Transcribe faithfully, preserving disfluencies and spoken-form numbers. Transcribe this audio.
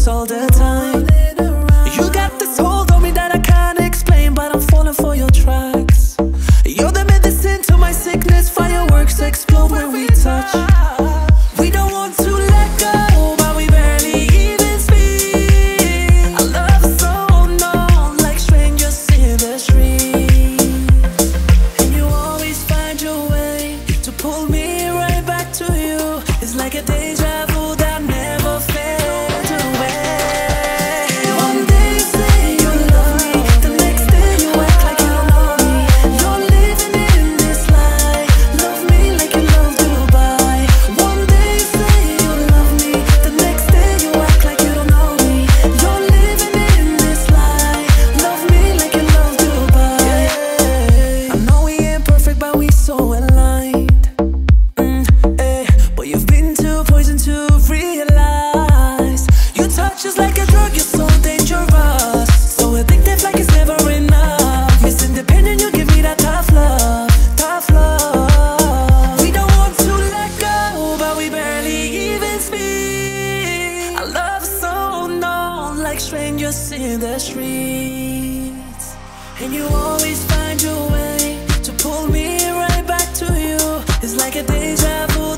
close all the time. You got this hold on me that I can't explain, but I'm falling for your tracks. You're the medicine to my sickness, fireworks explode when we touch. We don't want to let go, but we barely even speak. I love you so unknown, like strangers in the street. And you always find your way to pull me right back to you. It's like a deja vu that never fades away. One day you say you love me, the next day you act like you don't know me. You're living in this lie, love me like you love Dubai. One day you say you love me, the next day you act like you don't know me. You're living in this lie, love me like you love Dubai. I know we ain't perfect, but we so aligned. Mm, eh, but you've been too poison to realize. Your touch is like a drug, you're so dangerous, so addictive like it's never enough. Miss Independent, you give me that tough love, tough love. We don't want to let go, but we barely even speak. I love you so unknown, like strangers in the streets. And you always find your way to pull me right back to you. It's like a deja vu